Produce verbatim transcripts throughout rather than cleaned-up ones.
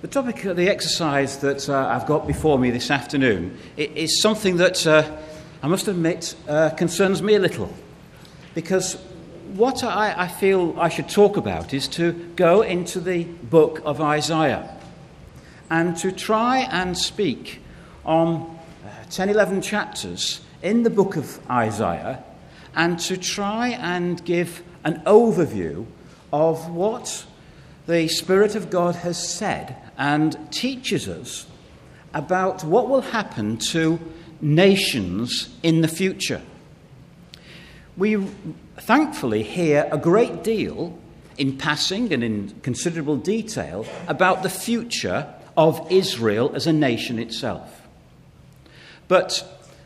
The topic of the exercise that uh, I've got before me this afternoon is something that, uh, I must admit, uh, concerns me a little. Because what I, I feel I should talk about is to go into the book of Isaiah and to try and speak on uh, ten, eleven chapters in the book of Isaiah and to try and give an overview of what the Spirit of God has said and teaches us about what will happen to nations in the future. We thankfully hear a great deal in passing and in considerable detail about the future of Israel as a nation itself. But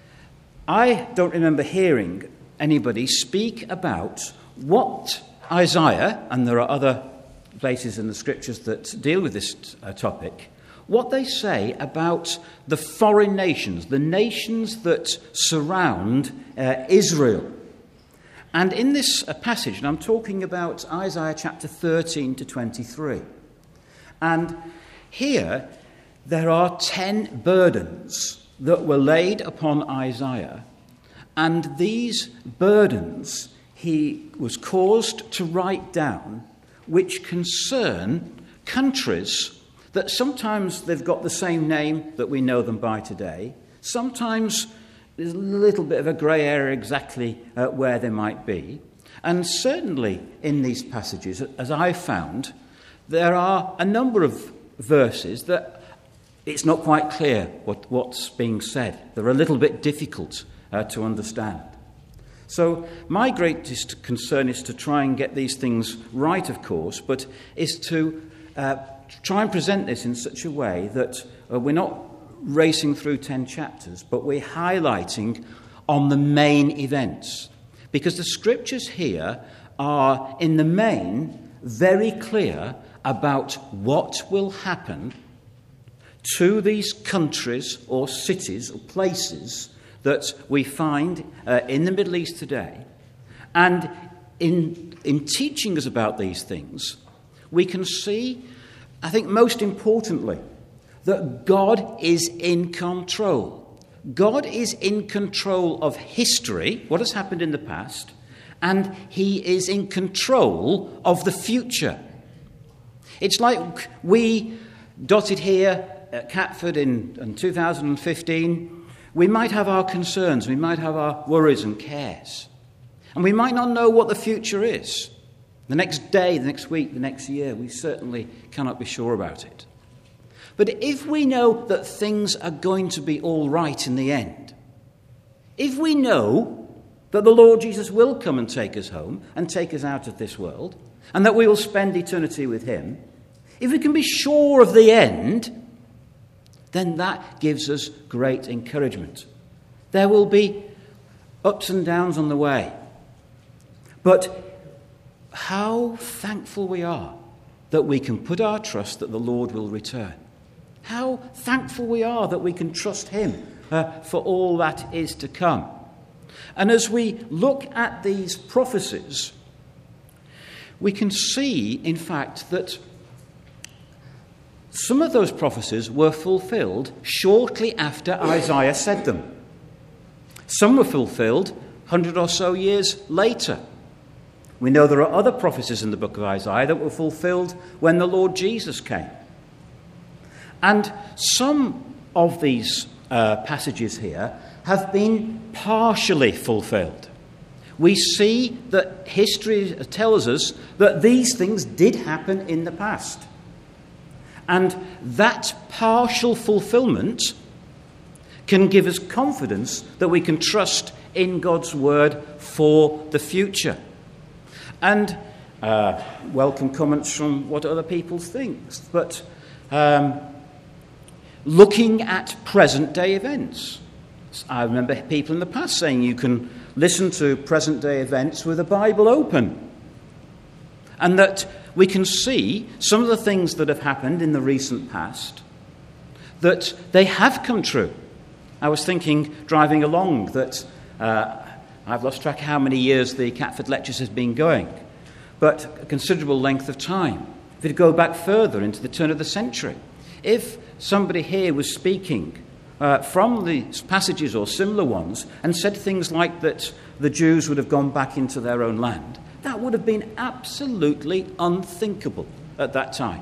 I don't remember hearing anybody speak about what Isaiah, and there are other places in the scriptures that deal with this uh, topic, what they say about the foreign nations, the nations that surround uh, Israel. And in this uh, passage, and I'm talking about Isaiah chapter thirteen to twenty-three, and here there are ten burdens that were laid upon Isaiah, and these burdens he was caused to write down, which concern countries that sometimes they've got the same name that we know them by today. Sometimes there's a little bit of a grey area exactly uh, where they might be. And certainly in these passages, as I found, there are a number of verses that it's not quite clear what, what's being said. They're a little bit difficult uh, to understand. So my greatest concern is to try and get these things right, of course, but is to uh, try and present this in such a way that uh, we're not racing through ten chapters, but we're highlighting on the main events. Because the scriptures here are, in the main, very clear about what will happen to these countries or cities or places that we find uh, in the Middle East today. And in, in teaching us about these things, we can see, I think most importantly, that God is in control. God is in control of history, what has happened in the past, and he is in control of the future. It's like we dotted here at Catford in, in two thousand fifteen. We might have our concerns, we might have our worries and cares. And we might not know what the future is. The next day, the next week, the next year, we certainly cannot be sure about it. But if we know that things are going to be all right in the end, if we know that the Lord Jesus will come and take us home and take us out of this world, and that we will spend eternity with him, if we can be sure of the end, then that gives us great encouragement. There will be ups and downs on the way. But how thankful we are that we can put our trust that the Lord will return. How thankful we are that we can trust him uh, for all that is to come. And as we look at these prophecies, we can see, in fact, that some of those prophecies were fulfilled shortly after Isaiah said them. Some were fulfilled a hundred or so years later. We know there are other prophecies in the book of Isaiah that were fulfilled when the Lord Jesus came. And some of these uh, passages here have been partially fulfilled. We see that history tells us that these things did happen in the past. And that partial fulfillment can give us confidence that we can trust in God's word for the future. And uh, welcome comments from what other people think. But um, looking at present-day events, I remember people in the past saying you can listen to present-day events with a Bible open. And that we can see some of the things that have happened in the recent past, that they have come true. I was thinking, driving along, that uh, I've lost track of how many years the Catford Lectures has been going, but a considerable length of time. If you go back further into the turn of the century, if somebody here was speaking uh, from these passages or similar ones and said things like that the Jews would have gone back into their own land, that would have been absolutely unthinkable at that time.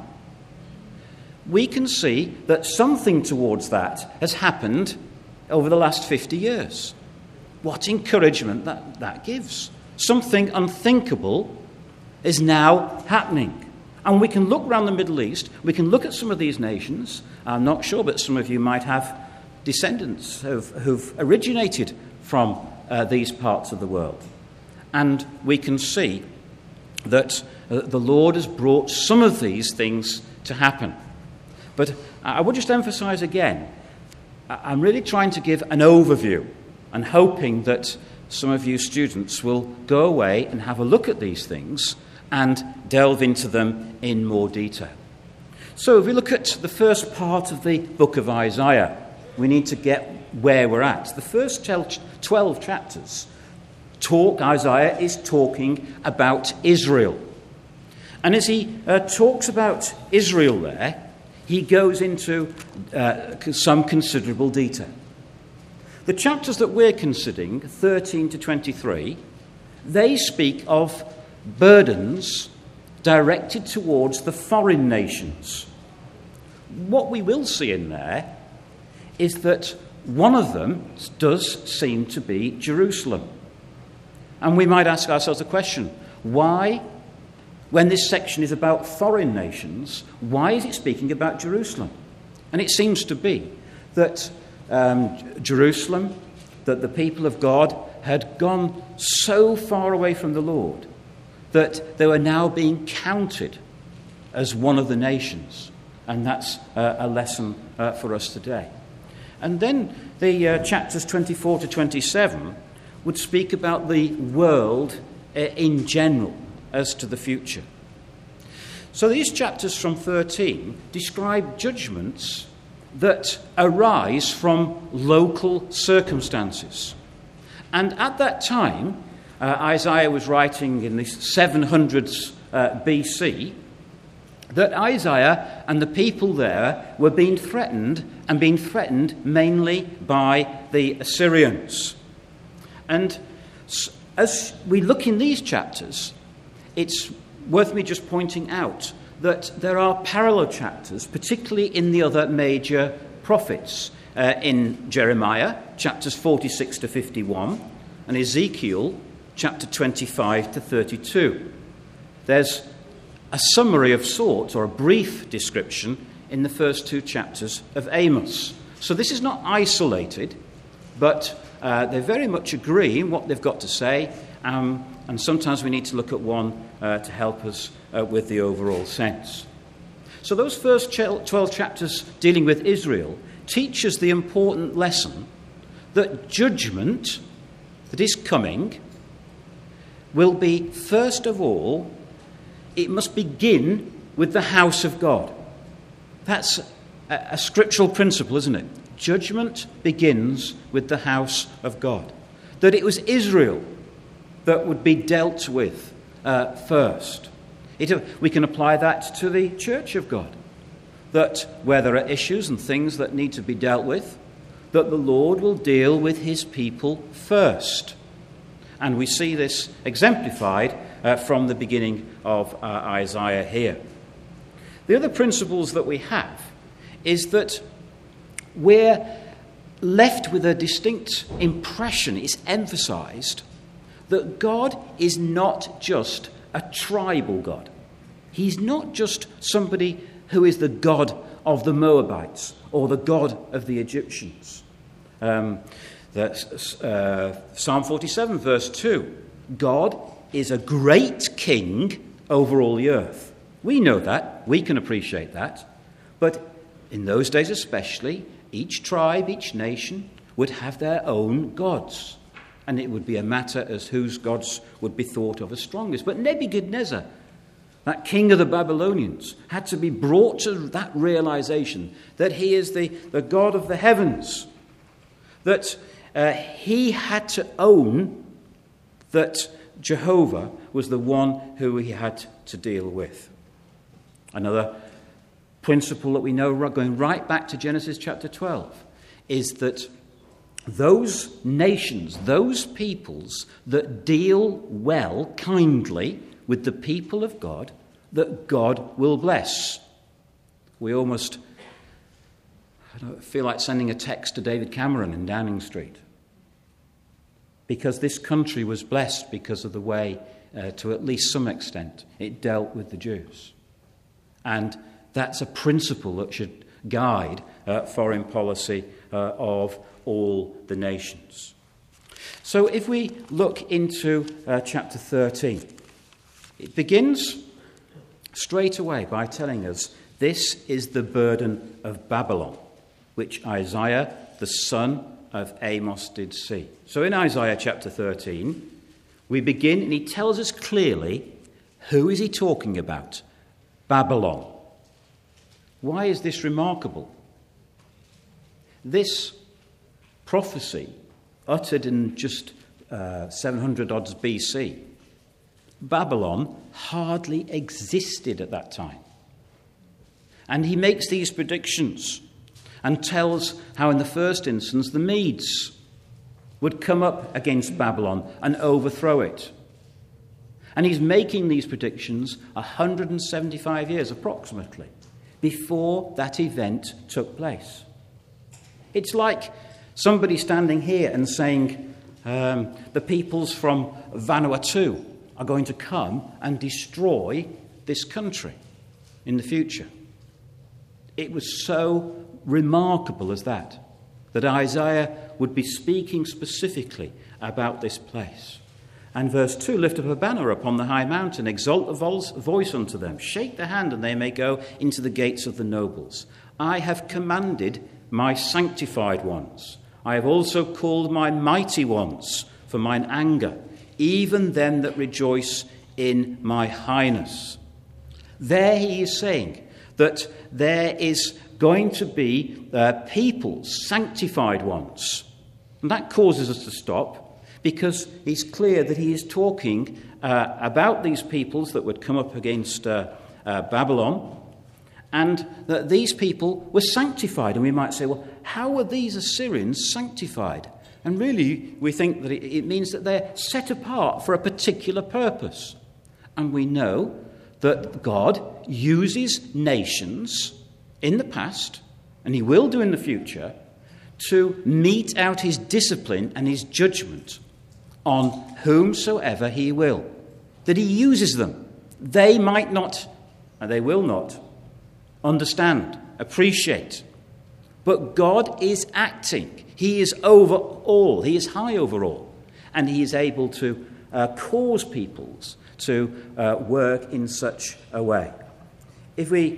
We can see that something towards that has happened over the last fifty years. What encouragement that, that gives. Something unthinkable is now happening. And we can look around the Middle East, we can look at some of these nations. I'm not sure, but some of you might have descendants who've, who've originated from uh, these parts of the world. And we can see that uh, the Lord has brought some of these things to happen. But I would just emphasize again, I'm really trying to give an overview and hoping that some of you students will go away and have a look at these things and delve into them in more detail. So if we look at the first part of the book of Isaiah, we need to get where we're at. The first twelve chapters talk, Isaiah is talking about Israel. And as he uh, talks about Israel there, he goes into uh, some considerable detail. The chapters that we're considering, thirteen to twenty-three, they speak of burdens directed towards the foreign nations. What we will see in there is that one of them does seem to be Jerusalem. And we might ask ourselves the question, why, when this section is about foreign nations, why is it speaking about Jerusalem? And it seems to be that um, Jerusalem, that the people of God had gone so far away from the Lord that they were now being counted as one of the nations. And that's uh, a lesson uh, for us today. And then the uh, chapters twenty-four to twenty-seven would speak about the world uh, in general as to the future. So these chapters from thirteen describe judgments that arise from local circumstances. And at that time, uh, Isaiah was writing in the seven hundreds uh, B C, that Isaiah and the people there were being threatened, and being threatened mainly by the Assyrians. And as we look in these chapters, it's worth me just pointing out that there are parallel chapters, particularly in the other major prophets, uh, in Jeremiah, chapters forty-six to fifty-one, and Ezekiel, chapter twenty-five to thirty-two. There's a summary of sorts, or a brief description, in the first two chapters of Amos. So this is not isolated, but uh, they very much agree in what they've got to say, um, and sometimes we need to look at one uh, to help us uh, with the overall sense. So those first twelve chapters dealing with Israel teach us the important lesson that judgment that is coming will be, first of all, it must begin with the house of God. That's a, a scriptural principle, isn't it? Judgment begins with the house of God. That it was Israel that would be dealt with uh, first. It, we can apply that to the church of God. That where there are issues and things that need to be dealt with, that the Lord will deal with his people first. And we see this exemplified uh, from the beginning of uh, Isaiah here. The other principles that we have is that we're left with a distinct impression, it's emphasized, that God is not just a tribal God. He's not just somebody who is the God of the Moabites or the God of the Egyptians. Um, that's, uh, Psalm forty-seven, verse two. God is a great king over all the earth. We know that. We can appreciate that. But in those days especially, each tribe, each nation would have their own gods. And it would be a matter as whose gods would be thought of as strongest. But Nebuchadnezzar, that king of the Babylonians, had to be brought to that realization that he is the, the God of the heavens. That uh, he had to own that Jehovah was the one who he had to deal with. Another principle that we know going right back to Genesis chapter twelve is that those nations, those peoples that deal well, kindly, with the people of God, that God will bless. We almost I don't feel like sending a text to David Cameron in Downing Street, because this country was blessed because of the way, uh, to at least some extent, it dealt with the Jews. And that's a principle that should guide uh, foreign policy uh, of all the nations. So if we look into uh, chapter thirteen, it begins straight away by telling us this is the burden of Babylon, which Isaiah, the son of Amos, did see. So in Isaiah chapter thirteen, we begin, and he tells us clearly, who is he talking about? Babylon. Why is this remarkable? This prophecy, uttered in just uh, seven hundred odds B C, Babylon hardly existed at that time. And he makes these predictions and tells how in the first instance the Medes would come up against Babylon and overthrow it. And he's making these predictions one hundred seventy-five years approximately before that event took place. It's like somebody standing here and saying um, the peoples from Vanuatu are going to come and destroy this country in the future. It was so remarkable as that, that Isaiah would be speaking specifically about this place. And verse two, lift up a banner upon the high mountain, exalt a voice unto them, shake the hand, and they may go into the gates of the nobles. I have commanded my sanctified ones. I have also called my mighty ones for mine anger, even them that rejoice in my highness. There he is saying that there is going to be uh, peoples, sanctified ones. And that causes us to stop, because he's clear that he is talking uh, about these peoples that would come up against uh, uh, Babylon, and that these people were sanctified. And we might say, well, how were these Assyrians sanctified? And really, we think that it, it means that they're set apart for a particular purpose. And we know that God uses nations in the past, and he will do in the future, to mete out his discipline and his judgment on whomsoever he will. That he uses them. They might not, and they will not, understand, appreciate. But God is acting. He is over all. He is high over all. And he is able to uh, cause peoples to uh, work in such a way. If we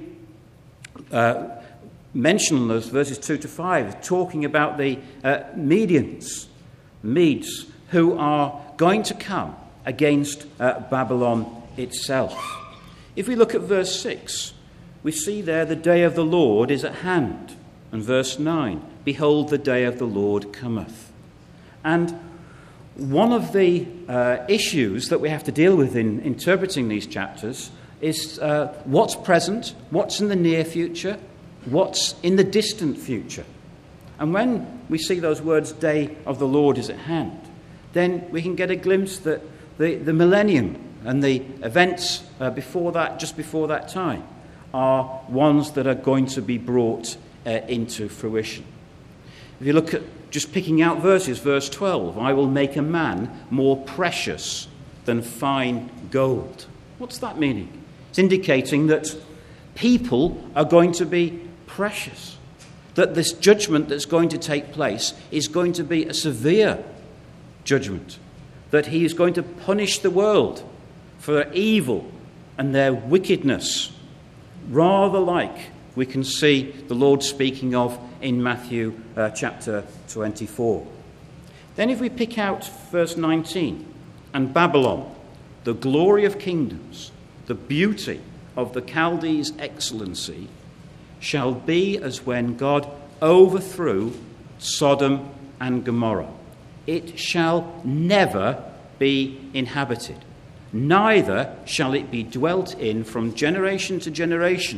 uh, mention those verses two to five, talking about the uh, Medians, Medes, who are going to come against uh, Babylon itself. If we look at verse six, we see there the day of the Lord is at hand. And verse nine, behold, the day of the Lord cometh. And one of the uh, issues that we have to deal with in interpreting these chapters is uh, what's present, what's in the near future, what's in the distant future. And when we see those words, day of the Lord is at hand, then we can get a glimpse that the, the millennium and the events uh, before that, just before that time, are ones that are going to be brought uh, into fruition. If you look at just picking out verses, verse twelve, I will make a man more precious than fine gold. What's that meaning? It's indicating that people are going to be precious, that this judgment that's going to take place is going to be a severe judgment, that he is going to punish the world for their evil and their wickedness, rather like we can see the Lord speaking of in Matthew uh, chapter twenty-four. Then if we pick out verse nineteen, and Babylon, the glory of kingdoms, the beauty of the Chaldees' excellency, shall be as when God overthrew Sodom and Gomorrah. It shall never be inhabited, neither shall it be dwelt in from generation to generation.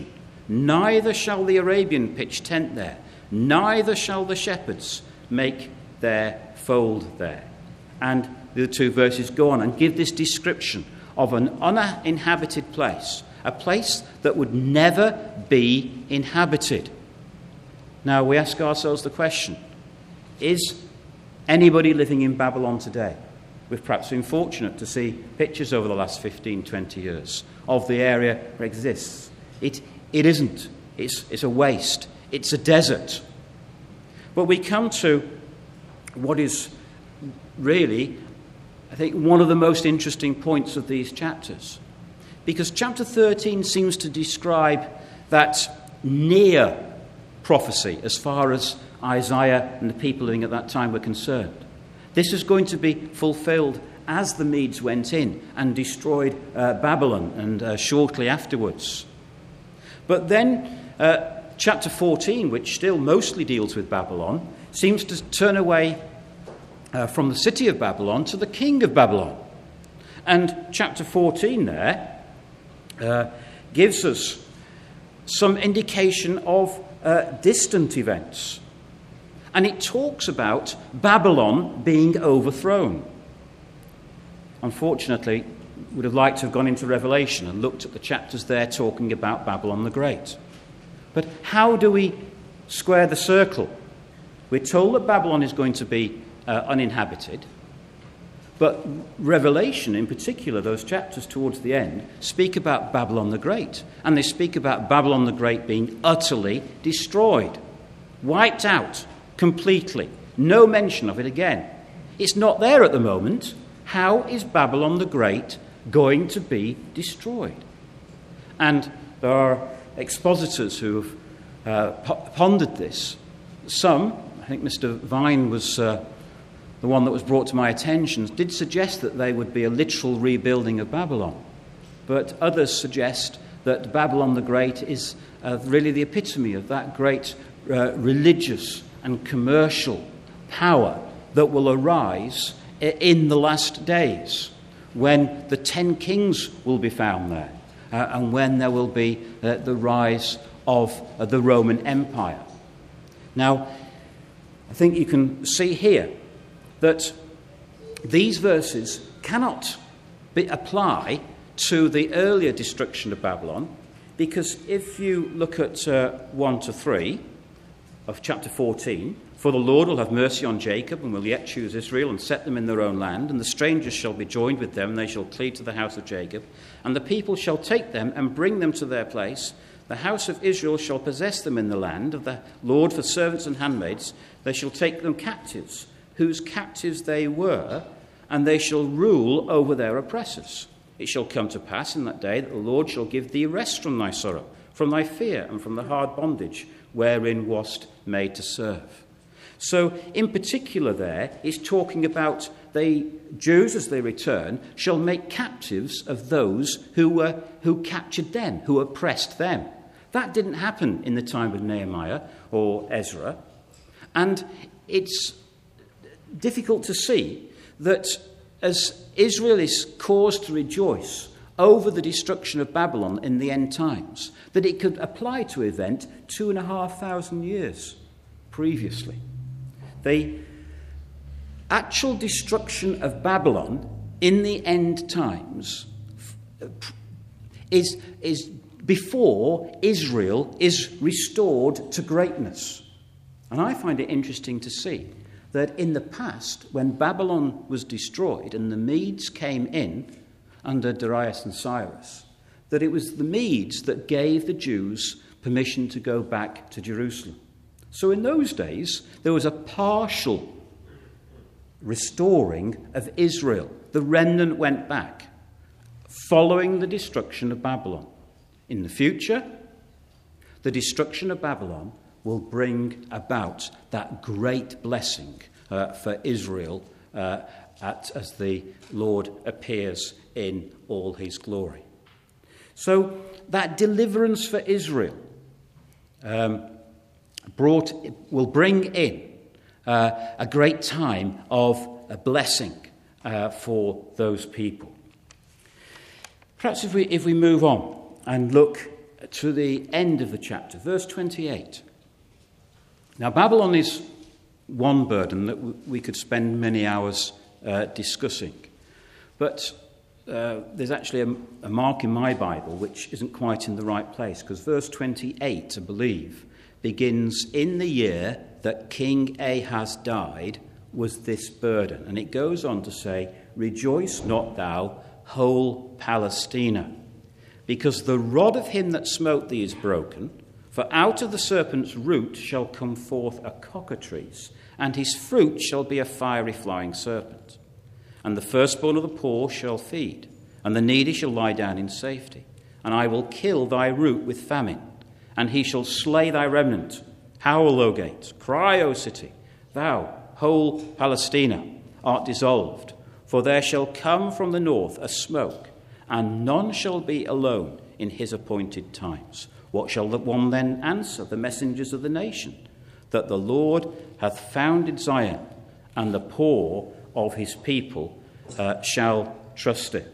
Neither shall the Arabian pitch tent there, neither shall the shepherds make their fold there. And the two verses go on and give this description of an uninhabited place, a place that would never be inhabited. Now we ask ourselves the question, is anybody living in Babylon today? We've perhaps been fortunate to see pictures over the last fifteen, twenty years of the area where it exists. It, it isn't. It's, it's a waste. It's a desert. But we come to what is really, I think, one of the most interesting points of these chapters. Because chapter thirteen seems to describe that near prophecy as far as Isaiah and the people living at that time were concerned. This is going to be fulfilled as the Medes went in and destroyed uh, Babylon and uh, shortly afterwards. But then uh, chapter fourteen, which still mostly deals with Babylon, seems to turn away uh, from the city of Babylon to the king of Babylon. And chapter fourteen there uh, gives us some indication of uh, distant events. And it talks about Babylon being overthrown. Unfortunately, would have liked to have gone into Revelation and looked at the chapters there talking about Babylon the Great. But how do we square the circle? We're told that Babylon is going to be uh, uninhabited, but Revelation, in particular, those chapters towards the end, speak about Babylon the Great. And they speak about Babylon the Great being utterly destroyed, wiped out completely. No mention of it again. It's not there at the moment. How is Babylon the Great going to be destroyed? And there are expositors who have uh, p- pondered this. Some, I think Mister Vine was uh, the one that was brought to my attention, did suggest that there would be a literal rebuilding of Babylon. But others suggest that Babylon the Great is uh, really the epitome of that great uh, religious and commercial power that will arise in the last days, when the ten kings will be found there, uh, and when there will be uh, the rise of uh, the Roman Empire. Now, I think you can see here that these verses cannot be, apply to the earlier destruction of Babylon, because if you look at uh, one to three of chapter fourteen, for the Lord will have mercy on Jacob and will yet choose Israel and set them in their own land, and the strangers shall be joined with them, and they shall cleave to the house of Jacob, and the people shall take them and bring them to their place. The house of Israel shall possess them in the land of the Lord for servants and handmaids. They shall take them captives, whose captives they were, and they shall rule over their oppressors. It shall come to pass in that day that the Lord shall give thee rest from thy sorrow, from thy fear, and from the hard bondage wherein wast made to serve. So, in particular there, it's talking about the Jews, as they return, shall make captives of those who were who captured them, who oppressed them. That didn't happen in the time of Nehemiah or Ezra. And it's difficult to see that as Israel is caused to rejoice over the destruction of Babylon in the end times, that it could apply to an event two and a half thousand years previously. The actual destruction of Babylon in the end times is, is before Israel is restored to greatness. And I find it interesting to see that in the past, when Babylon was destroyed and the Medes came in under Darius and Cyrus, that it was the Medes that gave the Jews permission to go back to Jerusalem. So in those days, there was a partial restoring of Israel. The remnant went back, following the destruction of Babylon. In the future, the destruction of Babylon will bring about that great blessing uh, for Israel uh, at, as the Lord appears in all his glory. So that deliverance for Israel um, brought will bring in uh, a great time of a blessing uh, for those people. Perhaps if we if we move on and look to the end of the chapter, verse twenty-eight. Now, Babylon is one burden that w- we could spend many hours uh, discussing. But uh, there's actually a, a mark in my Bible which isn't quite in the right place, because verse twenty-eight, I believe, begins, "In the year that King Ahaz died was this burden." And it goes on to say, "Rejoice not thou, whole Palestina, because the rod of him that smote thee is broken. For out of the serpent's root shall come forth a cockatrice, and his fruit shall be a fiery flying serpent. And the firstborn of the poor shall feed, and the needy shall lie down in safety. And I will kill thy root with famine, and he shall slay thy remnant. Howl, O gates, cry, O city, thou, whole Palestina, art dissolved. For there shall come from the north a smoke, and none shall be alone in his appointed times. What shall the one then answer the messengers of the nation? That the Lord hath founded Zion, and the poor of his people uh, shall trust it."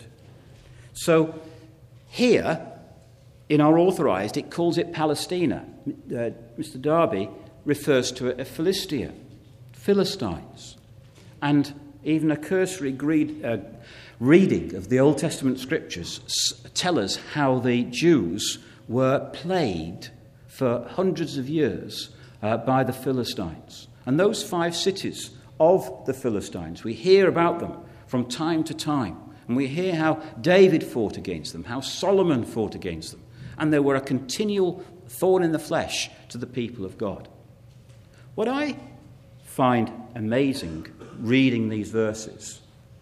So here, in our authorised, it calls it Palestina. Uh, Mister Darby refers to it as Philistia, Philistines. And even a cursory greed, uh, reading of the Old Testament scriptures s- tell us how the Jews were plagued for hundreds of years uh, by the Philistines. And those five cities of the Philistines, we hear about them from time to time. And we hear how David fought against them, how Solomon fought against them. And they were a continual thorn in the flesh to the people of God. What I find amazing reading these verses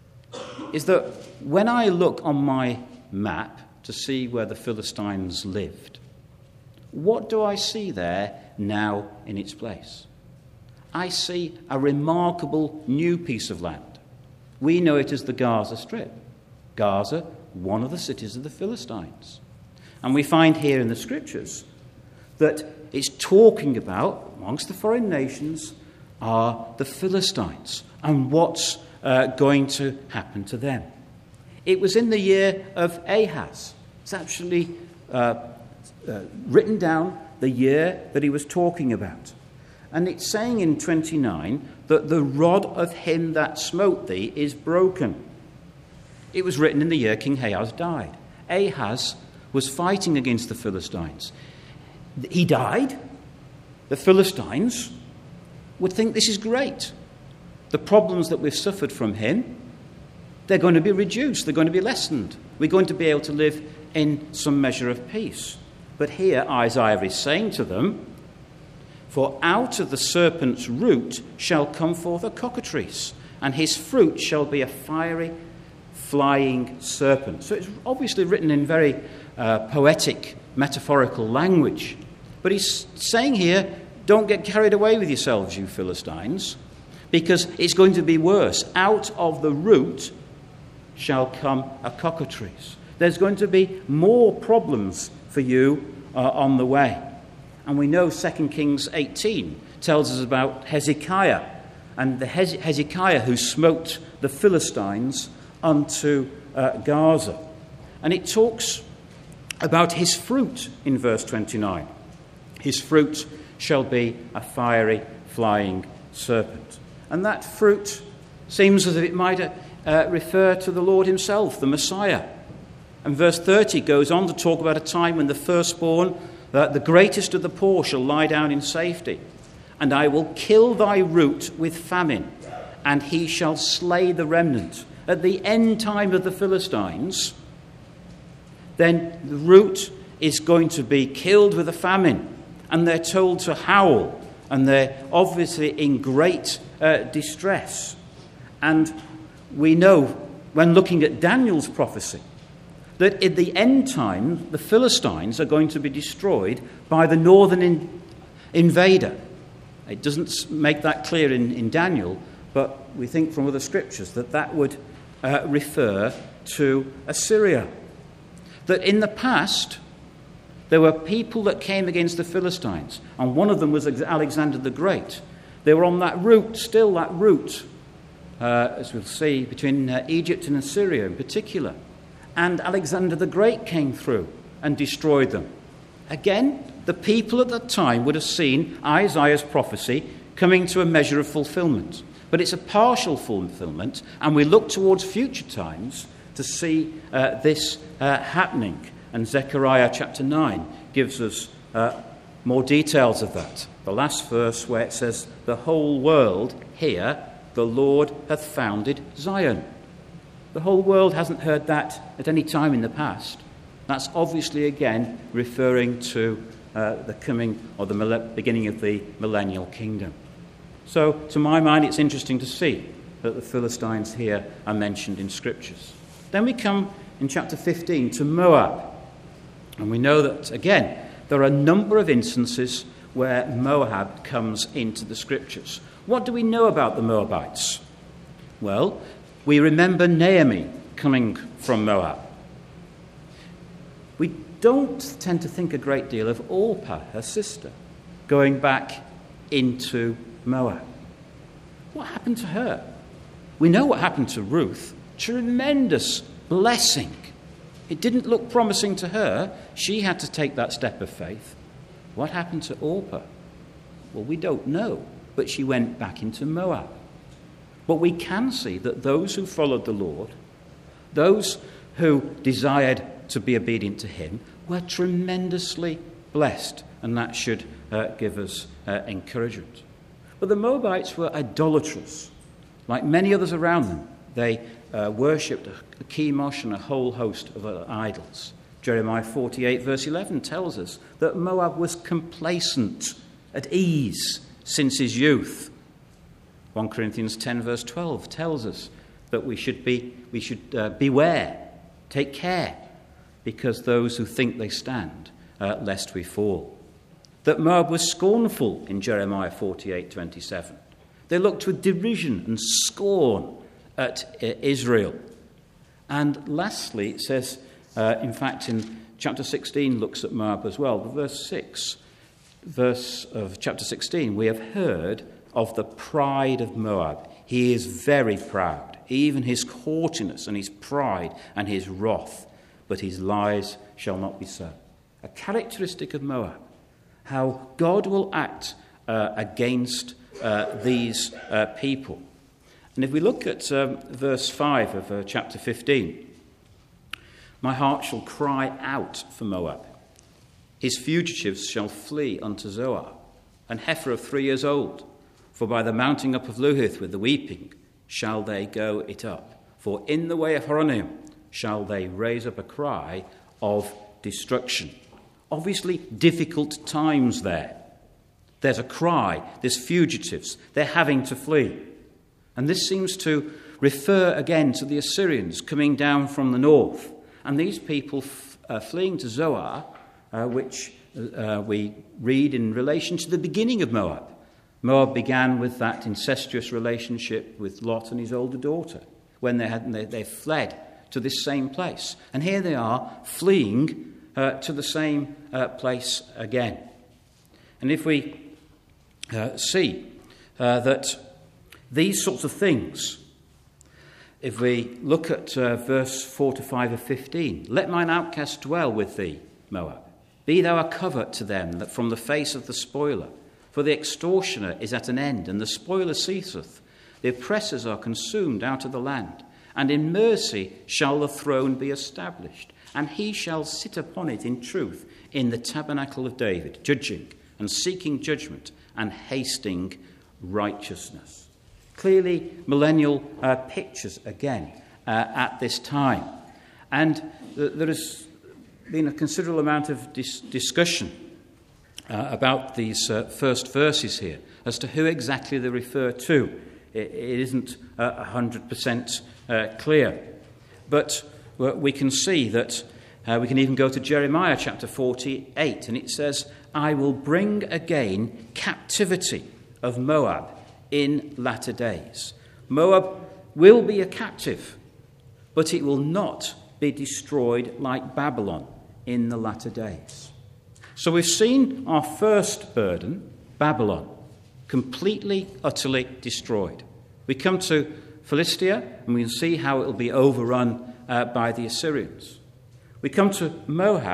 is that when I look on my map to see where the Philistines lived, what do I see there now in its place? I see a remarkable new piece of land. We know it as the Gaza Strip. Gaza, one of the cities of the Philistines. And we find here in the scriptures that it's talking about, amongst the foreign nations, are the Philistines and what's uh, going to happen to them. It was in the year of Ahaz. It's actually uh, uh, written down the year that he was talking about. And it's saying in twenty-nine that the rod of him that smote thee is broken. It was written in the year King Ahaz died. Ahaz was fighting against the Philistines. He died. The Philistines would think this is great. The problems that we've suffered from him, they're going to be reduced. They're going to be lessened. We're going to be able to live in some measure of peace. But here Isaiah is saying to them, "For out of the serpent's root shall come forth a cockatrice, and his fruit shall be a fiery flying serpent." So it's obviously written in very uh, poetic, metaphorical language. But he's saying here, don't get carried away with yourselves, you Philistines, because it's going to be worse. Out of the root shall come a cockatrice. There's going to be more problems for you uh, on the way. And we know Second Kings eighteen tells us about Hezekiah, and the Hez- Hezekiah who smote the Philistines unto uh, Gaza. And it talks about his fruit in verse twenty-nine. His fruit shall be a fiery flying serpent. And that fruit seems as if it might uh, refer to the Lord himself, the Messiah. And verse thirty goes on to talk about a time when the firstborn, uh, the greatest of the poor, shall lie down in safety. And I will kill thy root with famine, and he shall slay the remnant. At the end time of the Philistines, then the root is going to be killed with a famine. And they're told to howl, and they're obviously in great uh, distress. And we know, when looking at Daniel's prophecy, that in the end time, the Philistines are going to be destroyed by the northern in- invader. It doesn't make that clear in, in Daniel, but we think from other scriptures that that would uh, refer to Assyria. That in the past, there were people that came against the Philistines, and one of them was Alexander the Great. They were on that route, still that route, uh, as we'll see, between uh, Egypt and Assyria in particular. And Alexander the Great came through and destroyed them. Again, the people at that time would have seen Isaiah's prophecy coming to a measure of fulfillment. But it's a partial fulfillment, and we look towards future times to see uh, this uh, happening. And Zechariah chapter nine gives us uh, more details of that. The last verse where it says, "The whole world here, the Lord hath founded Zion." The whole world hasn't heard that at any time in the past. That's obviously again referring to uh, the coming or the mille- beginning of the millennial kingdom. So, to my mind, it's interesting to see that the Philistines here are mentioned in Scriptures. Then we come in chapter fifteen to Moab. And we know that, again, there are a number of instances where Moab comes into the Scriptures. What do we know about the Moabites? Well, we remember Naomi coming from Moab. We don't tend to think a great deal of Orpah, her sister, going back into Moab. What happened to her? We know what happened to Ruth. Tremendous blessing. It didn't look promising to her. She had to take that step of faith. What happened to Orpah? Well, we don't know, but she went back into Moab. But we can see that those who followed the Lord, those who desired to be obedient to him, were tremendously blessed, and that should uh, give us uh, encouragement. But the Moabites were idolatrous. Like many others around them, they uh, worshipped a Chemosh and a whole host of other idols. Jeremiah forty-eight verse eleven tells us that Moab was complacent, at ease, since his youth. First Corinthians ten verse twelve tells us that we should be we should uh, beware, take care, because those who think they stand, uh, lest we fall. That Moab was scornful in Jeremiah forty-eight twenty-seven. They looked with derision and scorn at uh, Israel. And lastly, it says, uh, in fact, in chapter sixteen looks at Moab as well. Verse six, verse of chapter sixteen, we have heard of the pride of Moab. He is very proud, even his haughtiness and his pride and his wrath, but his lies shall not be so. A characteristic of Moab, how God will act uh, against uh, these uh, people. And if we look at um, verse five of uh, chapter fifteen, my heart shall cry out for Moab. His fugitives shall flee unto Zoar, an heifer of three years old. For by the mounting up of Luhith with the weeping shall they go it up. For in the way of Horonim shall they raise up a cry of destruction. Obviously difficult times there. There's a cry, there's fugitives, they're having to flee. And this seems to refer again to the Assyrians coming down from the north. And these people f- uh, fleeing to Zoar, uh, which uh, we read in relation to the beginning of Moab. Moab began with that incestuous relationship with Lot and his older daughter, when they had they, they fled to this same place. And here they are fleeing uh, to the same uh, place again. And if we uh, see uh, that these sorts of things, if we look at uh, verse four to five of fifteen, let mine outcast dwell with thee, Moab. Be thou a covert to them that from the face of the spoiler. For the extortioner is at an end, and the spoiler ceaseth. The oppressors are consumed out of the land. And in mercy shall the throne be established. And he shall sit upon it in truth in the tabernacle of David, judging and seeking judgment and hasting righteousness. Clearly millennial uh, pictures again uh, at this time. And th- there has been a considerable amount of dis- discussion Uh, about these uh, first verses here, as to who exactly they refer to. It, it isn't uh, one hundred percent uh, clear. But uh, we can see that uh, we can even go to Jeremiah chapter forty-eight, and it says, I will bring again captivity of Moab in latter days. Moab will be a captive, but it will not be destroyed like Babylon in the latter days. So we've seen our first burden, Babylon, completely, utterly destroyed. We come to Philistia, and we can see how it will be overrun uh, by the Assyrians. We come to Moab,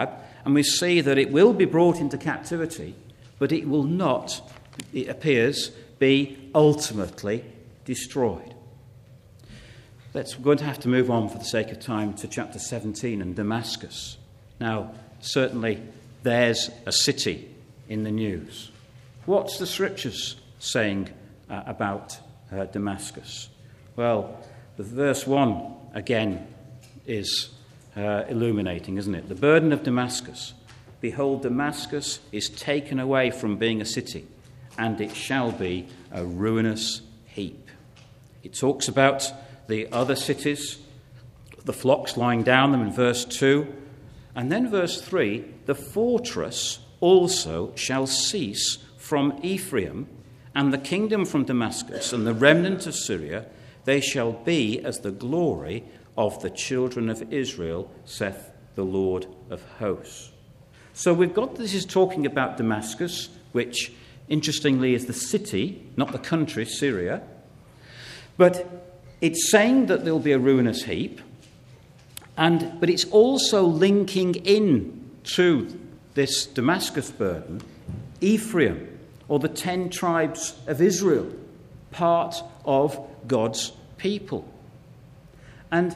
and we see that it will be brought into captivity, but it will not, it appears, be ultimately destroyed. Let's, we're going to have to move on for the sake of time to chapter seventeen and Damascus. Now, certainly there's a city in the news. What's the Scriptures saying uh, about uh, Damascus? Well, the verse one again is uh, illuminating, isn't it? The burden of Damascus. Behold, Damascus is taken away from being a city, and it shall be a ruinous heap. It talks about the other cities, the flocks lying down them in verse two. And then verse three, the fortress also shall cease from Ephraim, and the kingdom from Damascus, and the remnant of Syria, they shall be as the glory of the children of Israel, saith the Lord of hosts. So we've got, this is talking about Damascus, which interestingly is the city, not the country, Syria. But it's saying that there will be a ruinous heap, and but it's also linking in to this Damascus burden Ephraim, or the ten tribes of Israel, part of God's people. And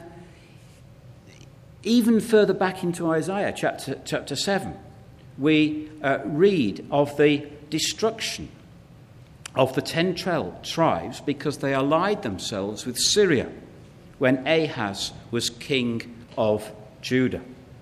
even further back into Isaiah chapter, chapter seven, we uh, read of the destruction of the ten tribes because they allied themselves with Syria when Ahaz was king of Judah.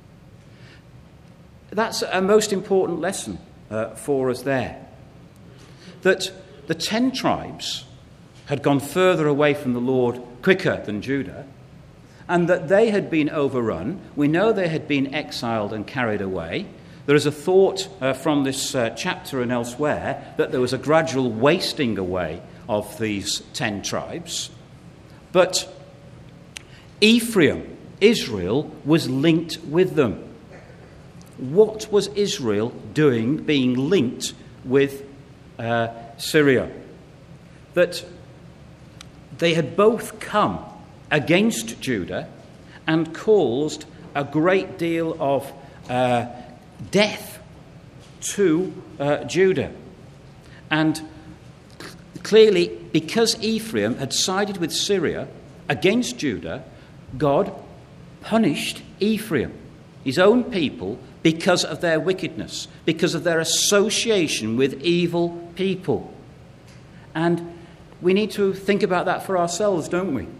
That's a most important lesson uh, for us there. That the ten tribes had gone further away from the Lord quicker than Judah, and that they had been overrun. We know they had been exiled and carried away. There is a thought uh, from this uh, chapter and elsewhere that there was a gradual wasting away of these ten tribes. But Ephraim, Israel, was linked with them. What was Israel doing being linked with uh, Syria? That they had both come against Judah and caused a great deal of uh, death to uh, Judah. And clearly, because Ephraim had sided with Syria against Judah, God punished Ephraim, his own people, because of their wickedness, because of their association with evil people. And we need to think about that for ourselves, don't we?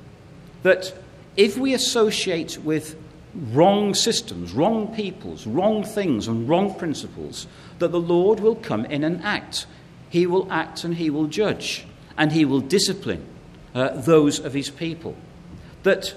That if we associate with wrong systems, wrong peoples, wrong things and wrong principles, that the Lord will come in and act. He will act and he will judge, and he will discipline uh, those of his people. That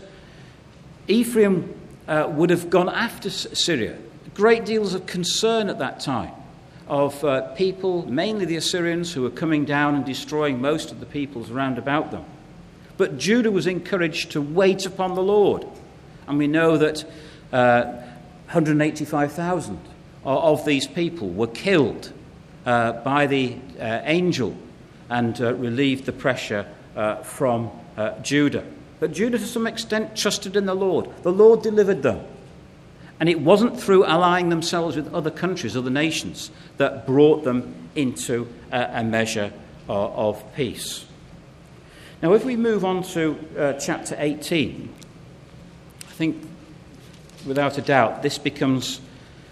Ephraim uh, would have gone after Syria. Great deals of concern at that time of uh, people, mainly the Assyrians, who were coming down and destroying most of the peoples around about them. But Judah was encouraged to wait upon the Lord. And we know that uh, one hundred eighty-five thousand of these people were killed uh, by the uh, angel and uh, relieved the pressure uh, from uh, Judah. But Judah, to some extent, trusted in the Lord. The Lord delivered them. And it wasn't through allying themselves with other countries, other nations, that brought them into a, a measure of, of peace. Now, if we move on to uh, chapter eighteen, I think, without a doubt, this becomes,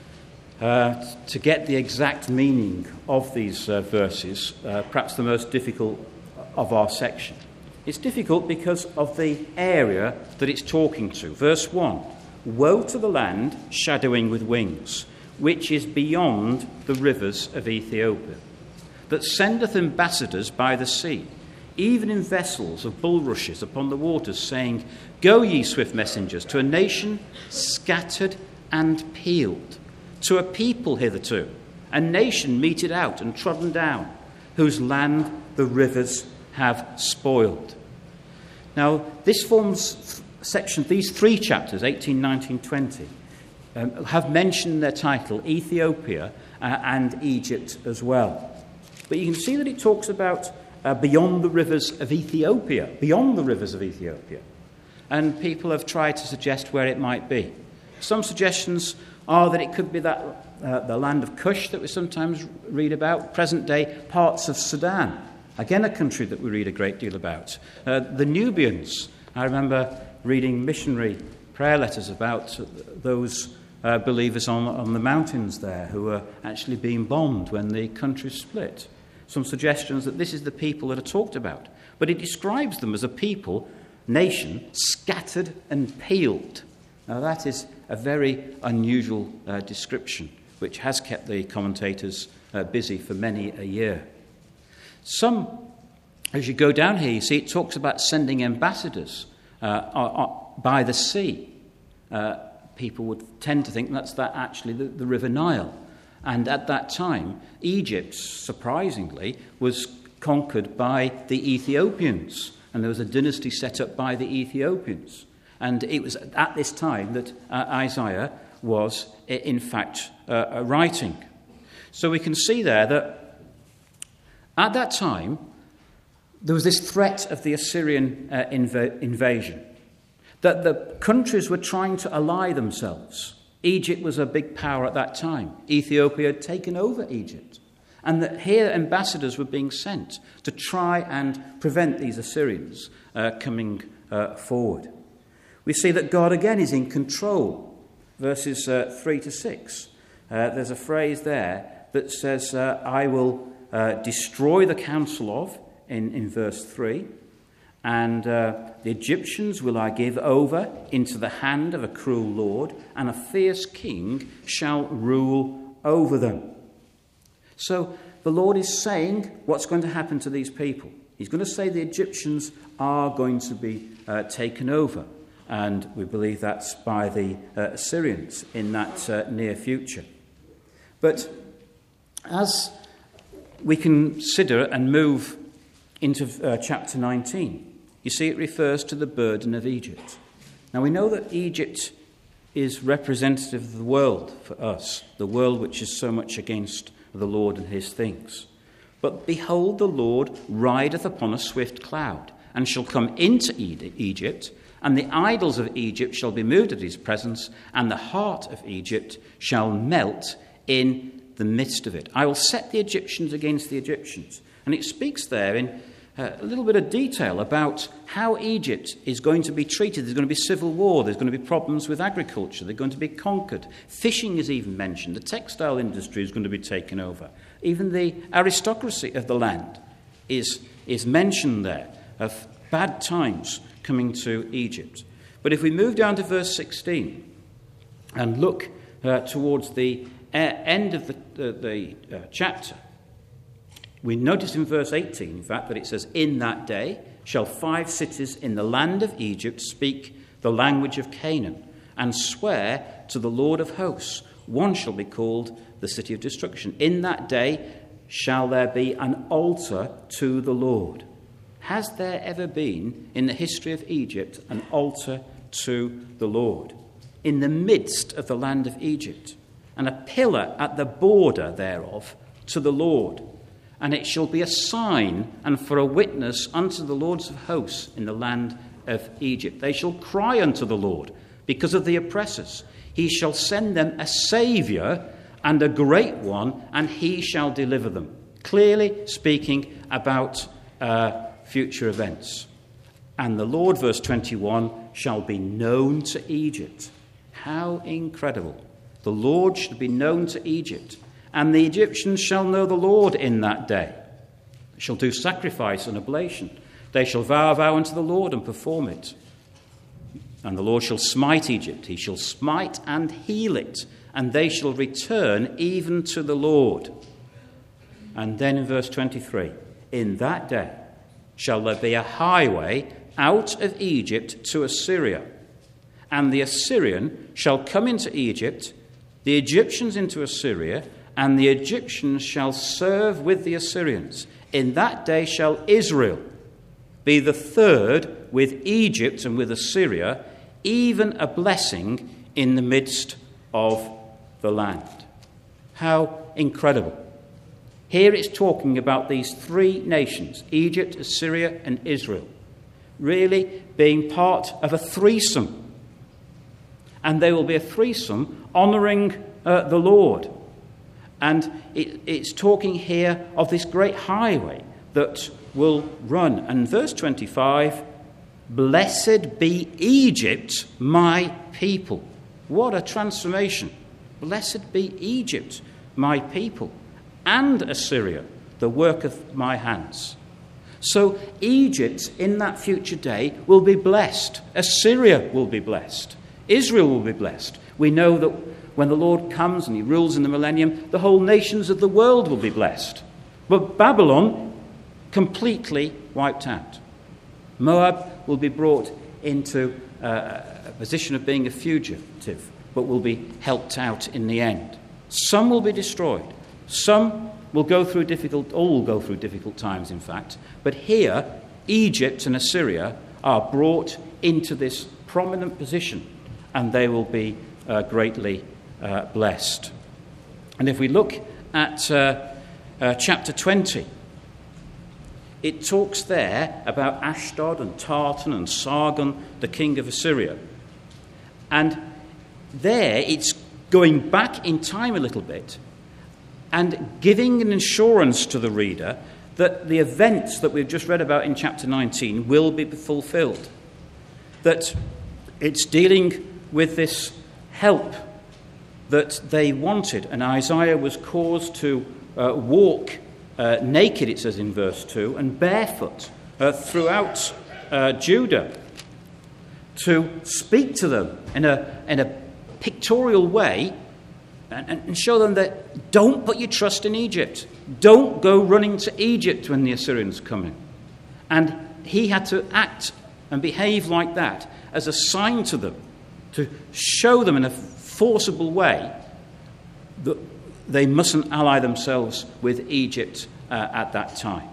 uh, to get the exact meaning of these uh, verses, uh, perhaps the most difficult of our section. It's difficult because of the area that it's talking to. Verse one, woe to the land shadowing with wings, which is beyond the rivers of Ethiopia, that sendeth ambassadors by the sea, even in vessels of bulrushes upon the waters, saying, Go ye, swift messengers, to a nation scattered and peeled, to a people hitherto, a nation meted out and trodden down, whose land the rivers have spoiled. Now, this forms section, these three chapters, eighteen, nineteen, twenty, um, have mentioned in their title Ethiopia uh, and Egypt as well. But you can see that it talks about uh, beyond the rivers of Ethiopia, beyond the rivers of Ethiopia. And people have tried to suggest where it might be. Some suggestions are that it could be that uh, the land of Cush that we sometimes read about, present-day parts of Sudan, again a country that we read a great deal about. Uh, the Nubians, I remember reading missionary prayer letters about those uh, believers on, on the mountains there who were actually being bombed when the country split. Some suggestions that this is the people that are talked about. But it describes them as a people, nation, scattered and peeled. Now that is a very unusual uh, description, which has kept the commentators uh, busy for many a year. Some, as you go down here, you see it talks about sending ambassadors uh, by the sea. Uh, people would tend to think that's that actually the, the River Nile. And at that time, Egypt, surprisingly, was conquered by the Ethiopians. And there was a dynasty set up by the Ethiopians. And it was at this time that uh, Isaiah was, in fact, uh, writing. So we can see there that at that time, there was this threat of the Assyrian uh, inv- invasion, that the countries were trying to ally themselves. Egypt was a big power at that time. Ethiopia had taken over Egypt. And that here ambassadors were being sent to try and prevent these Assyrians uh, coming uh, forward. We see that God again is in control. Verses uh, three to six. Uh, there's a phrase there that says, uh, I will uh, destroy the counsel of, in, in verse three. And uh, the Egyptians will I give over into the hand of a cruel lord, and a fierce king shall rule over them. So the Lord is saying what's going to happen to these people. He's going to say the Egyptians are going to be uh, taken over. And we believe that's by the uh, Assyrians in that uh, near future. But as we consider and move into uh, chapter nineteen, you see it refers to the burden of Egypt. Now we know that Egypt is representative of the world for us, the world which is so much against the Lord and his things. But behold, the Lord rideth upon a swift cloud, and shall come into Egypt, and the idols of Egypt shall be moved at his presence, and the heart of Egypt shall melt in the midst of it. I will set the Egyptians against the Egyptians. And it speaks there in uh, a little bit of detail about how Egypt is going to be treated. There's going to be civil war. There's going to be problems with agriculture. They're going to be conquered. Fishing is even mentioned. The textile industry is going to be taken over. Even the aristocracy of the land is, is mentioned there, of bad times coming to Egypt. But if we move down to verse sixteen and look uh, towards the uh, end of the, uh, the uh, chapter, we notice in verse eighteen, in fact, that it says, in that day shall five cities in the land of Egypt speak the language of Canaan, and swear to the Lord of hosts. One shall be called the city of destruction. In that day shall there be an altar to the Lord. Has there ever been, in the history of Egypt, an altar to the Lord in the midst of the land of Egypt, and a pillar at the border thereof to the Lord? And it shall be a sign and for a witness unto the lords of hosts in the land of Egypt. They shall cry unto the Lord because of the oppressors. He shall send them a saviour and a great one, and he shall deliver them. Clearly speaking about uh, future events. And the Lord, verse twenty-one, shall be known to Egypt. How incredible. The Lord shall be known to Egypt, and the Egyptians shall know the Lord in that day. They shall do sacrifice and oblation. They shall vow a vow unto the Lord and perform it. And the Lord shall smite Egypt. He shall smite and heal it, and they shall return even to the Lord. And then in verse twenty-three, in that day shall there be a highway out of Egypt to Assyria, and the Assyrian shall come into Egypt, the Egyptians into Assyria, and the Egyptians shall serve with the Assyrians. In that day shall Israel be the third with Egypt and with Assyria, even a blessing in the midst of the land. How incredible. Here it's talking about these three nations, Egypt, Assyria, and Israel, really being part of a threesome. and they will be a threesome honouring uh, the Lord. And it, it's talking here of this great highway that will run. And verse twenty-five, blessed be Egypt, my people. What a transformation. Blessed be Egypt, my people, and Assyria, the work of my hands. So Egypt in that future day will be blessed. Assyria will be blessed. Israel will be blessed. We know that when the Lord comes and he rules in the millennium, the whole nations of the world will be blessed. But Babylon, completely wiped out. Moab will be brought into uh, a position of being a fugitive, but will be helped out in the end. Some will be destroyed. Some will go through difficult, all will go through difficult times, in fact. But here, Egypt and Assyria are brought into this prominent position, and they will be uh, greatly uh, blessed. And if we look at uh, uh, chapter twenty, it talks there about Ashdod and Tartan and Sargon, the king of Assyria. And there it's going back in time a little bit and giving an assurance to the reader that the events that we've just read about in chapter nineteen will be fulfilled. That it's dealing with this help that they wanted. And Isaiah was caused to uh, walk uh, naked, it says in verse two, and barefoot uh, throughout uh, Judah, to speak to them in a, in a pictorial way and, and show them that don't put your trust in Egypt. Don't go running to Egypt when the Assyrians come in. And he had to act and behave like that as a sign to them, to show them in a forcible way that they mustn't ally themselves with Egypt uh, at that time.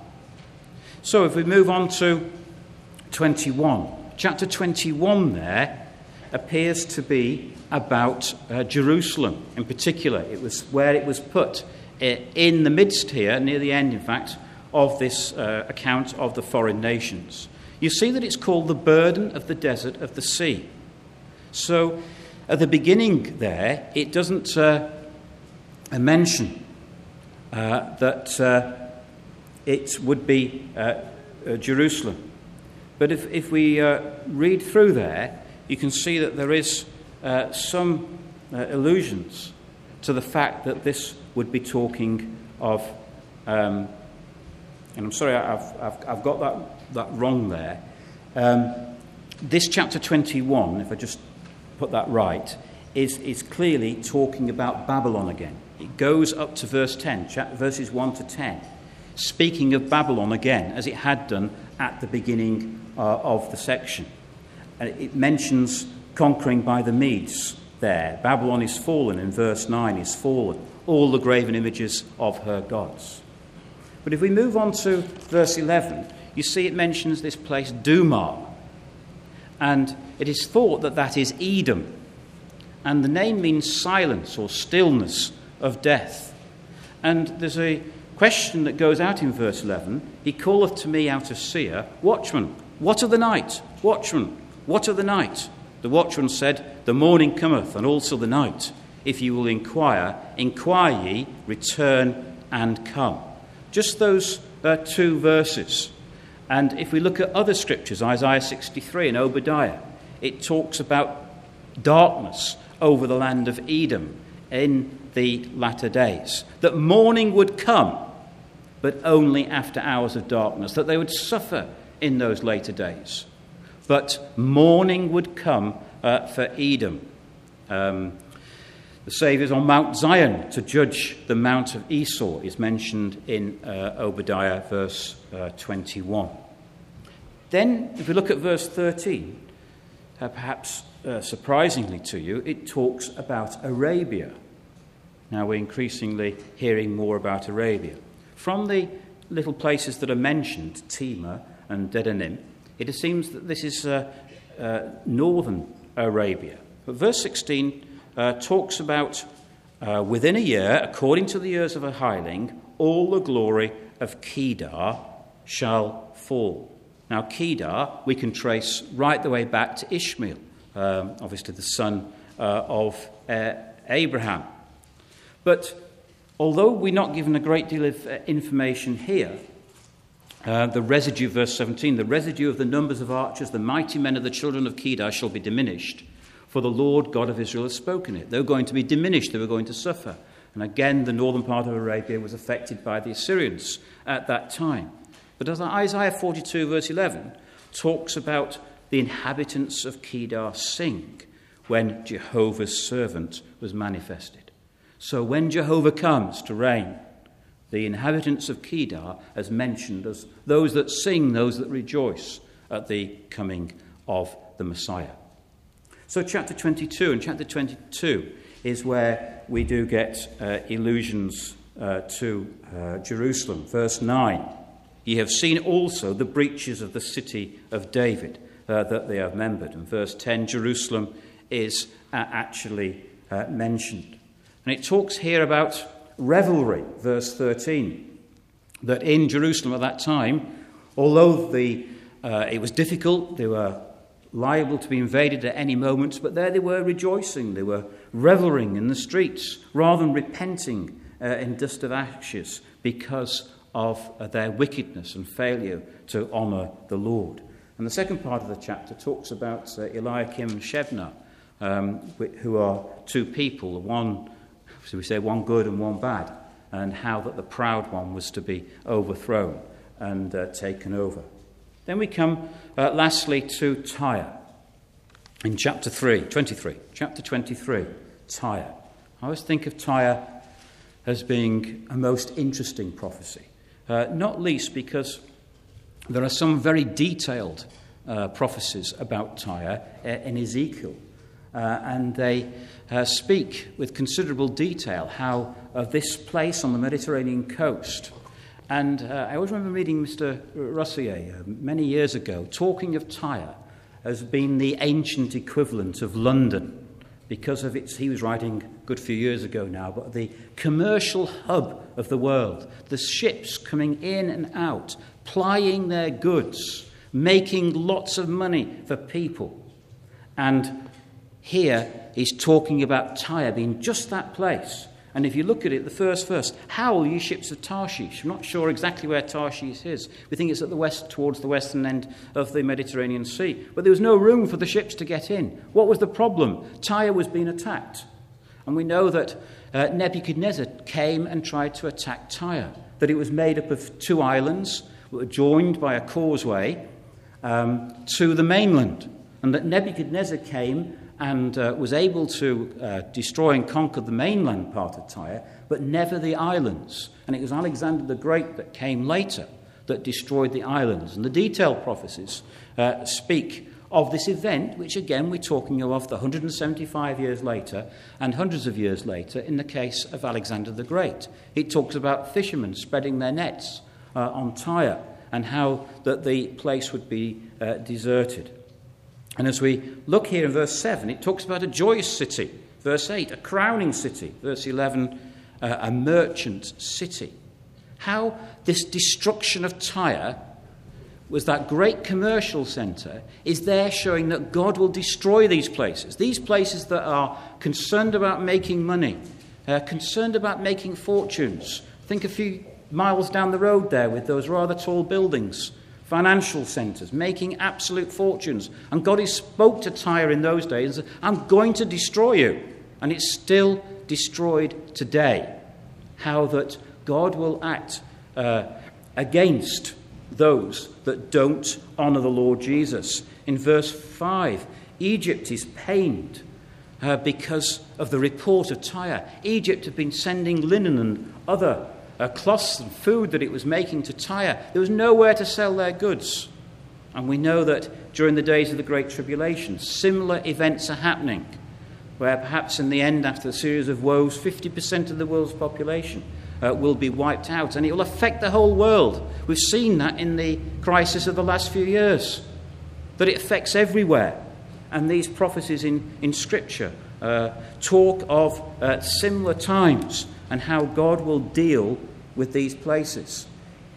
So if we move on to twenty-one, chapter twenty-one there appears to be about uh, Jerusalem in particular. It was where it was put uh, in the midst here, near the end in fact, of this uh, account of the foreign nations. You see that it's called the burden of the desert of the sea. So at the beginning there, it doesn't uh, mention uh, that uh, it would be uh, uh, Jerusalem. But if, if we uh, read through there, you can see that there is uh, some uh, allusions to the fact that this would be talking of, um, and I'm sorry, I've, I've, I've got that, that wrong there. Um, this chapter twenty-one, if I just put that right, is, is clearly talking about Babylon again. It goes up to verse ten, verses one to ten, speaking of Babylon again, as it had done at the beginning uh, of the section. And it mentions conquering by the Medes there. Babylon is fallen, in verse nine, is fallen. All the graven images of her gods. But if we move on to verse eleven, you see it mentions this place, Dumah. And it is thought that that is Edom. And the name means silence or stillness of death. And there's a question that goes out in verse eleven. He calleth to me out of Seir, watchman, what of the night? Watchman, what of the night? The watchman said, the morning cometh, and also the night. If you will inquire, inquire ye, return and come. Just those uh, two verses. And if we look at other scriptures, Isaiah sixty-three and Obadiah, it talks about darkness over the land of Edom in the latter days. That morning would come, but only after hours of darkness. That they would suffer in those later days. But morning would come uh, for Edom. Um, the Saviour is on Mount Zion to judge the Mount of Esau, is mentioned in uh, Obadiah verse uh, twenty-one. Then, if we look at verse thirteen, uh, perhaps uh, surprisingly to you, it talks about Arabia. Now we're increasingly hearing more about Arabia. From the little places that are mentioned, Tema and Dedanim, it seems that this is uh, uh, northern Arabia. But verse sixteen uh, talks about uh, within a year, according to the years of a hireling, all the glory of Kedar shall fall. Now, Kedar, we can trace right the way back to Ishmael, um, obviously the son uh, of uh, Abraham. But although we're not given a great deal of uh, information here, uh, the residue, verse seventeen, the residue of the numbers of archers, the mighty men of the children of Kedar shall be diminished, for the Lord God of Israel has spoken it. They were going to be diminished, they were going to suffer. And again, the northern part of Arabia was affected by the Assyrians at that time. But as Isaiah forty-two, verse eleven, talks about the inhabitants of Kedar sing when Jehovah's servant was manifested. So when Jehovah comes to reign, the inhabitants of Kedar, as mentioned, as those that sing, those that rejoice at the coming of the Messiah. So chapter twenty-two, and chapter twenty-two is where we do get uh, allusions uh, to uh, Jerusalem. Verse nine, ye have seen also the breaches of the city of David uh, that they have remembered. And verse ten, Jerusalem is uh, actually uh, mentioned. And it talks here about revelry, verse thirteen, that in Jerusalem at that time, although the uh, it was difficult, they were liable to be invaded at any moment, but there they were rejoicing, they were reveling in the streets, rather than repenting uh, in dust of ashes because of uh, their wickedness and failure to honour the Lord. And the second part of the chapter talks about uh, Eliakim and Shebna, um, who are two people, one, so we say one good and one bad, and how that the proud one was to be overthrown and uh, taken over. Then we come, uh, lastly, to Tyre. In chapter three, twenty-three, chapter twenty-three, Tyre. I always think of Tyre as being a most interesting prophecy, uh, not least because there are some very detailed uh, prophecies about Tyre uh, in Ezekiel, uh, and they uh, speak with considerable detail how uh, this place on the Mediterranean coast. And uh, I always remember reading Mister Rossier uh, many years ago talking of Tyre as being the ancient equivalent of London because of its, he was writing a good few years ago now, but the commercial hub of the world, the ships coming in and out, plying their goods, making lots of money for people. And here he's talking about Tyre being just that place. And if you look at it, the first verse, howl, ye ships of Tarshish. I'm not sure exactly where Tarshish is. We think it's at the west, towards the western end of the Mediterranean Sea. But there was no room for the ships to get in. What was the problem? Tyre was being attacked. And we know that uh, Nebuchadnezzar came and tried to attack Tyre, that it was made up of two islands that were joined by a causeway um, to the mainland. And that Nebuchadnezzar came and uh, was able to uh, destroy and conquer the mainland part of Tyre, but never the islands. And it was Alexander the Great that came later that destroyed the islands. And the detailed prophecies uh, speak of this event, which again we're talking of the one hundred seventy-five years later and hundreds of years later in the case of Alexander the Great. It talks about fishermen spreading their nets uh, on Tyre and how that the place would be uh, deserted. And as we look here in verse seven, it talks about a joyous city. Verse eight, a crowning city. Verse eleven, uh, a merchant city. How this destruction of Tyre was that great commercial centre is there showing that God will destroy these places. These places that are concerned about making money, uh, concerned about making fortunes. Think a few miles down the road there with those rather tall buildings. Financial centres, making absolute fortunes. And God spoke to Tyre in those days, I'm going to destroy you. And it's still destroyed today. How that God will act uh, against those that don't honour the Lord Jesus. In verse five, Egypt is pained uh, because of the report of Tyre. Egypt had been sending linen and other Uh, cloths and food that it was making to Tyre. There was nowhere to sell their goods. And we know that during the days of the Great Tribulation, similar events are happening, where perhaps in the end, after a series of woes, fifty percent of the world's population uh, will be wiped out, and it will affect the whole world. We've seen that in the crisis of the last few years, that it affects everywhere. And these prophecies in, in Scripture uh, talk of uh, similar times and how God will deal with these places.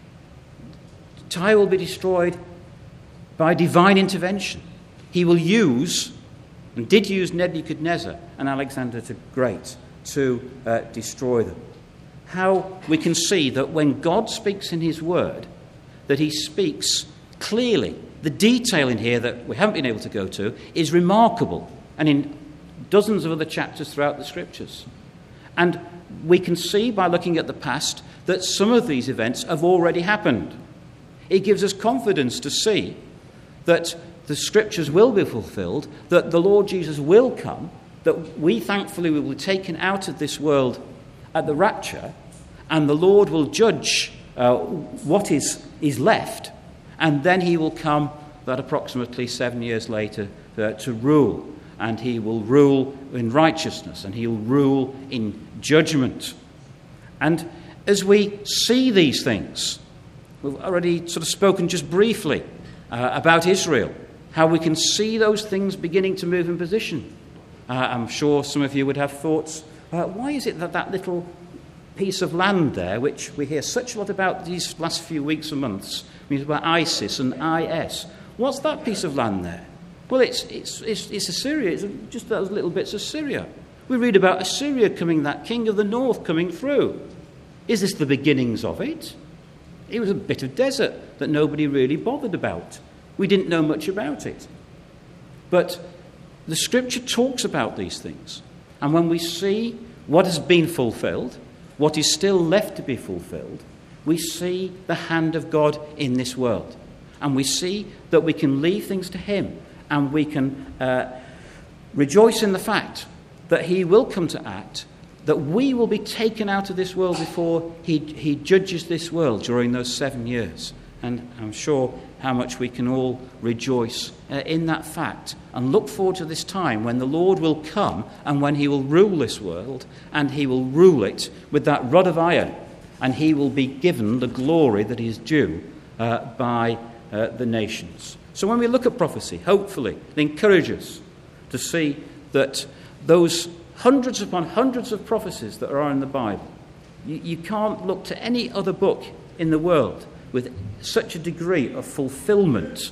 Tyre will be destroyed by divine intervention. He will use, and did use Nebuchadnezzar and Alexander the Great to uh, destroy them. How we can see that when God speaks in his word, that he speaks clearly. The detail in here that we haven't been able to go to is remarkable, and in dozens of other chapters throughout the scriptures. And we can see by looking at the past that some of these events have already happened. It gives us confidence to see that the scriptures will be fulfilled, that the Lord Jesus will come, that we thankfully will be taken out of this world at the rapture, and the Lord will judge uh, what is, is left, and then he will come that approximately seven years later uh, to rule, and he will rule in righteousness, and he will rule in judgment. And as we see these things, we've already sort of spoken just briefly uh, about Israel, how we can see those things beginning to move in position. Uh, I'm sure some of you would have thoughts, uh, why is it that that little piece of land there, which we hear such a lot about these last few weeks and months, means about ISIS and I S, what's that piece of land there? Well, it's, it's, it's, it's Assyria, it's just those little bits of Syria. We read about Assyria coming, that king of the north coming through. Is this the beginnings of it? It was a bit of desert that nobody really bothered about. We didn't know much about it. But the scripture talks about these things. And when we see what has been fulfilled, what is still left to be fulfilled, we see the hand of God in this world. And we see that we can leave things to him, and we can uh, rejoice in the fact that he will come to act, that we will be taken out of this world before he, he judges this world during those seven years. And I'm sure how much we can all rejoice uh, in that fact and look forward to this time when the Lord will come and when he will rule this world, and he will rule it with that rod of iron, and he will be given the glory that is due uh, by uh, the nations. So when we look at prophecy, hopefully it encourages us to see that those hundreds upon hundreds of prophecies that are in the Bible, you, you can't look to any other book in the world with such a degree of fulfillment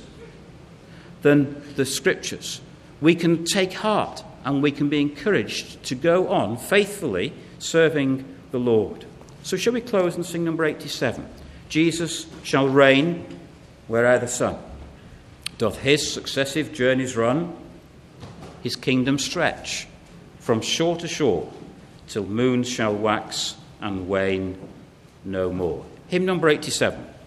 than the scriptures. We can take heart and we can be encouraged to go on faithfully serving the Lord. So shall we close and sing number eighty-seven? Jesus shall reign where'er the sun doth his successive journeys run, his kingdom stretch from shore to shore, till moons shall wax and wane no more. Hymn number eighty-seven.